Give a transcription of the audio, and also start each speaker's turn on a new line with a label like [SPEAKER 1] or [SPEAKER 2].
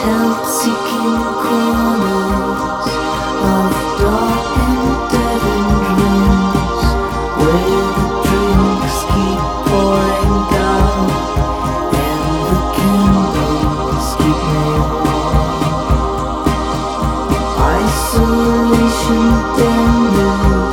[SPEAKER 1] Seeking corners of dark and deadened rooms where the drinks keep pouring down and the candles keep me warm. Isolation tender